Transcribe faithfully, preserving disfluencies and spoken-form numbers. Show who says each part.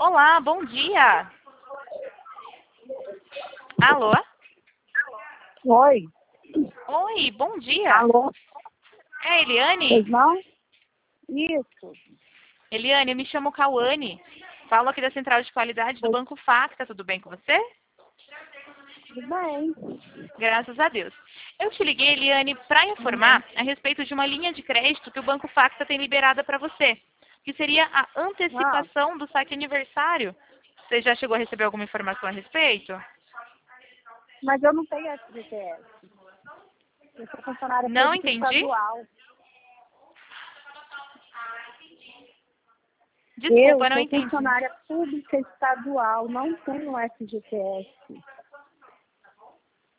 Speaker 1: Olá, bom dia. Alô?
Speaker 2: Oi.
Speaker 1: Oi, bom dia.
Speaker 2: Alô?
Speaker 1: É a Eliane?
Speaker 2: Pois não? Isso.
Speaker 1: Eliane, eu me chamo Cauane. Falo aqui da Central de Qualidade do
Speaker 2: Pois,
Speaker 1: Banco Facta. Tudo bem com você?
Speaker 2: tudo bem.
Speaker 1: Graças a Deus. Eu te liguei, Eliane, para informar a respeito de uma linha de crédito que o Banco Facta tem liberada para você, que seria a
Speaker 2: Ah,
Speaker 1: antecipação do saque aniversário. Você já chegou a receber alguma informação a respeito?
Speaker 2: mas eu não tenho S G T S. Eu sou funcionária
Speaker 1: Não
Speaker 2: pública
Speaker 1: entendi.
Speaker 2: estadual. Eu
Speaker 1: Desculpa, não
Speaker 2: sou
Speaker 1: entendi.
Speaker 2: funcionária pública estadual, não tenho S G T S.